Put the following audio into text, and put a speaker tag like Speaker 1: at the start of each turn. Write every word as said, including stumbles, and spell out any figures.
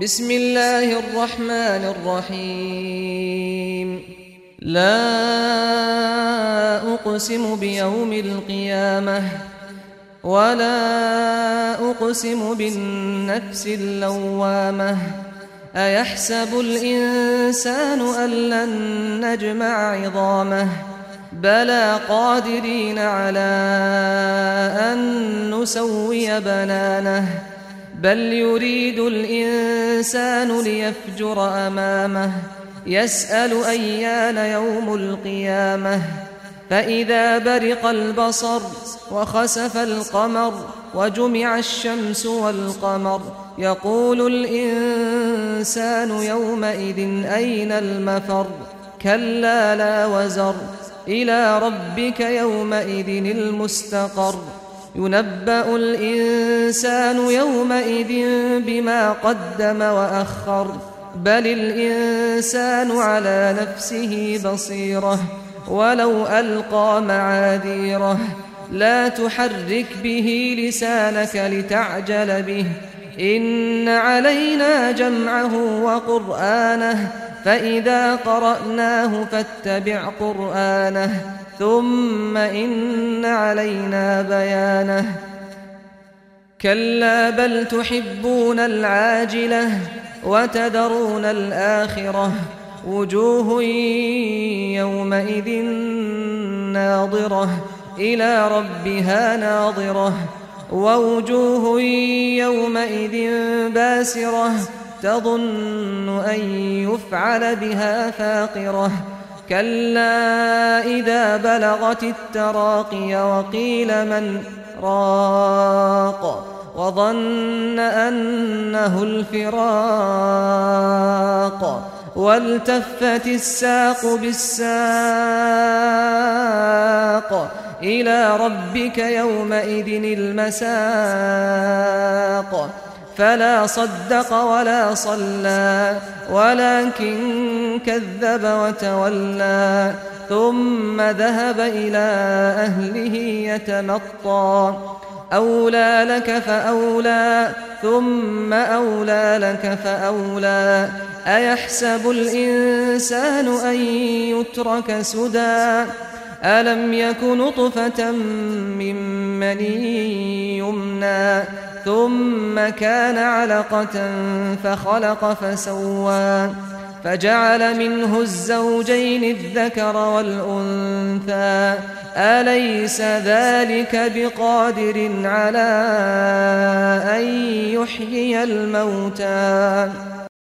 Speaker 1: بسم الله الرحمن الرحيم لا أقسم بيوم القيامة ولا أقسم بالنفس اللوامة أيحسب الإنسان أن لن نجمع عظامه بلى قادرين على أن نسوي بنانه بل يريد الإنسان ليفجر أمامه يسأل أيان يوم القيامة فإذا برق البصر وخسف القمر وجمع الشمس والقمر يقول الإنسان يومئذ أين المفر كلا لا وزر إلى ربك يومئذ المستقر ينبأ الإنسان يومئذ بما قدم وأخر بل الإنسان على نفسه بصيرة ولو ألقى معاذيره لا تحرك به لسانك لتعجل به إن علينا جمعه وقرآنه فإذا قرأناه فاتبع قرآنه ثم إن علينا بيانه كلا بل تحبون العاجلة وتذرون الآخرة وجوه يومئذ ناظرة إلى ربها ناظرة ووجوه يومئذ باسرة تظن أن يفعل بها فاقرة كلا إذا بلغت التراقي وقيل من راق وظن أنه الفراق والتفت الساق بالساق إلى ربك يومئذ المساق فلا صدق ولا صلى ولكن كذب وتولى ثم ذهب إلى أهله يتمطى أولى لك فأولى ثم أولى لك فأولى أيحسب الإنسان أن يترك سدى ألم يك نطفة من مني يمنى ثم كان علقة فخلق فسوى فجعل منه الزوجين الذكر والأنثى أليس ذلك بقادر على أن يحيي الموتى